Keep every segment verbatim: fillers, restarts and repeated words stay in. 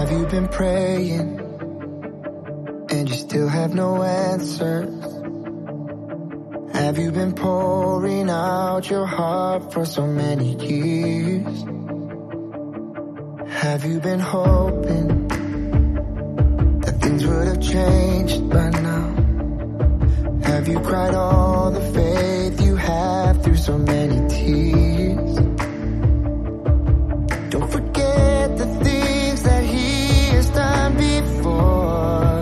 Have you been praying and you still have no answers? Have you been pouring out your heart for so many years? Have you been hoping that things would have changed by now? Have you cried all the faith you have through so many tears? Don't forget the things that he has done before,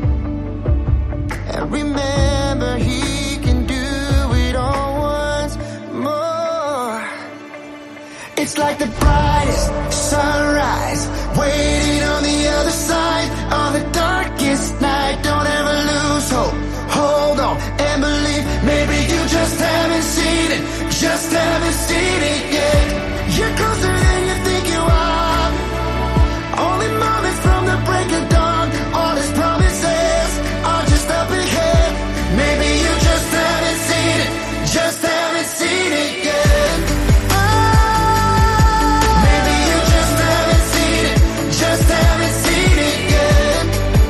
and remember he can do it all once more. It's like the brightest sunrise waiting on the other side of the darkest night. Don't ever lose hope. Hold on and believe. Maybe you just haven't seen it, just haven't seen it yet. You're closer than you think you are. Only moments from the break of dawn. All his promises are just up ahead. Maybe you just haven't seen it, just haven't seen it yet. Maybe you just haven't seen it, just haven't seen it yet.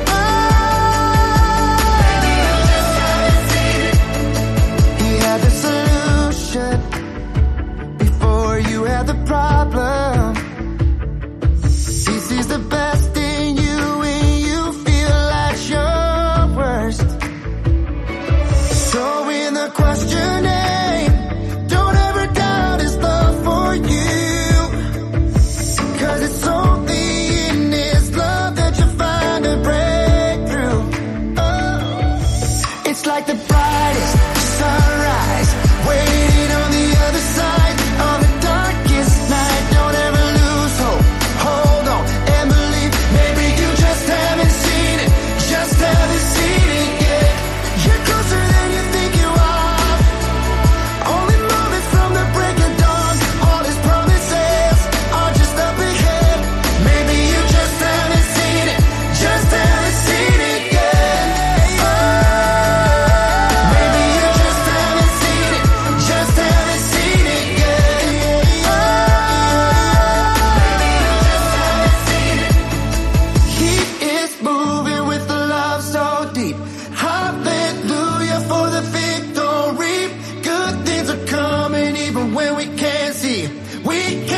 Maybe you just haven't seen it. He had the solution before you had the problem. He sees the best in you when you feel like your worst. So in the questioning, don't ever doubt his love for you, 'cause it's only in his love that you find a breakthrough. Oh. It's like the brightest sunrise waiting on the other side of the darkest night. Don't ever lose hope. Hold on and believe. Maybe you just haven't seen it, just haven't seen it yet. You're closer than you think you are. Only moments from the break of dawn. All his promises are just up ahead. Maybe you just haven't seen it, just haven't seen it yet. Maybe you just haven't seen it, just haven't seen it yet. Maybe you just haven't seen it. He is moving with a love so deep. Hallelujah for the victory. Good things are coming even when we can't see. We can't